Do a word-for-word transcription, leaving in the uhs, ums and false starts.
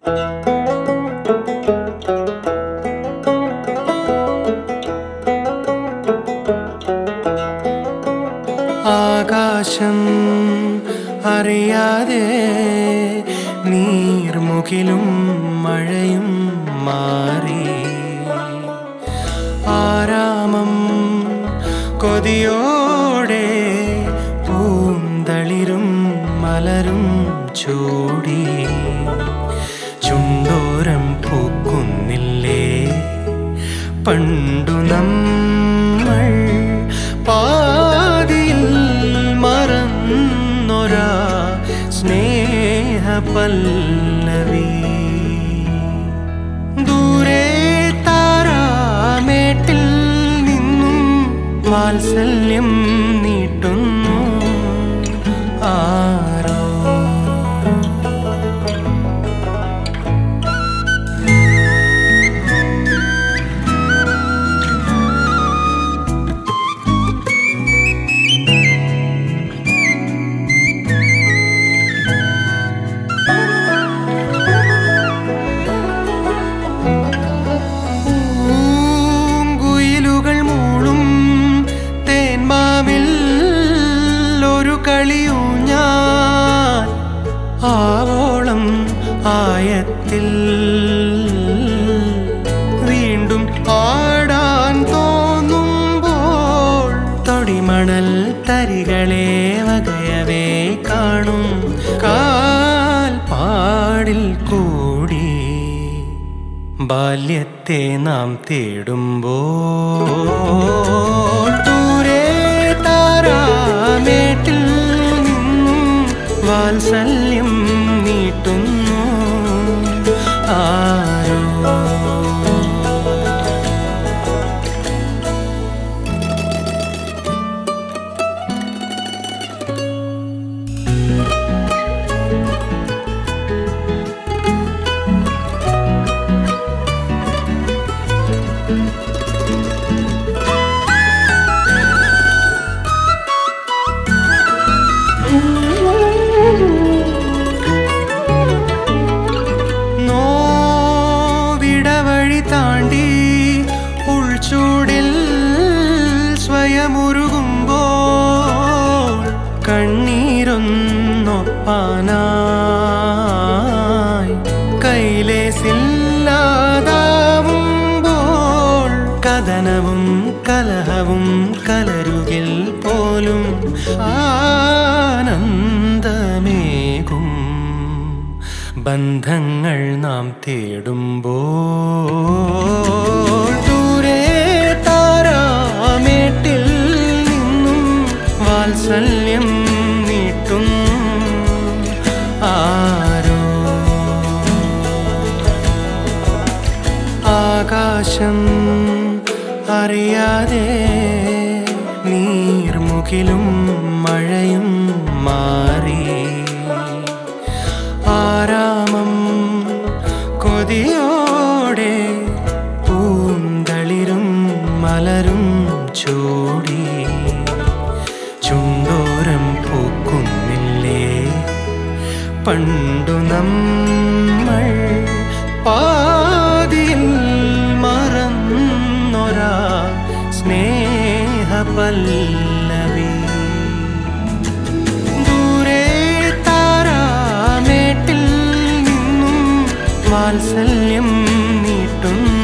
ആകാശം അറിയാതെ നീർമുകിലും മഴയും മാറി ആരാമം കൊതിയോടെ പൂന്തളിരും മലരും ചൂടി ചുണ്ടോരം പൂക്കുന്നില്ലേ പണ്ടു നമ്മൾ പാതിയിൽ മറന്നൊരാ സ്നേഹപല്ലവി ദൂരെ താരാമേട്ടിൽ നിന്നും വാത്സല്യം നീട്ടുന്നു ആരോ കളിയൂഞ്ഞാൽ ആവോളം ആയത്തിൽ വീണ്ടും ആടാൻ തോന്നുമ്പോൾ തൊടിമണൽ തരികളെ വകയവേ കാണും കാൽപ്പാടിൽ കൂടി ബാല്യത്തെ നാം തേടുമ്പോൾ ദൂരെ താരാമേട്ടിൽ വാത്സല്യം നീട്ടുന്നു ആരോ താണ്ടി ഉൾച്ചൂടിൽ സ്വയമുരുകുമ്പോൾ കണ്ണീരൊന്നൊപ്പാനായി കൈലേസില്ലാതാവുമ്പോൾ കഥനവും കലഹവും കലരുകിൽ പോലും ആനന്ദമേകും ബന്ധങ്ങൾ നാം തേടുമ്പോൾ ദൂരെ താരാമേട്ടിൽ നിന്നും വാത്സല്യം നീട്ടും ആരോ ആകാശം അറിയാതെ നീർമുകിലും മഴയും മാറി ആരാമം കൊതിയോടെ പൂന്തളിരും മലരും ചൂടി ചുണ്ടോരം പൂക്കുന്നില്ലേ പണ്ടു നമ്മൾ പാതിയിൽ മറന്നൊരാ സ്നേഹപല്ലവി വാത്സല്യം നീട്ടും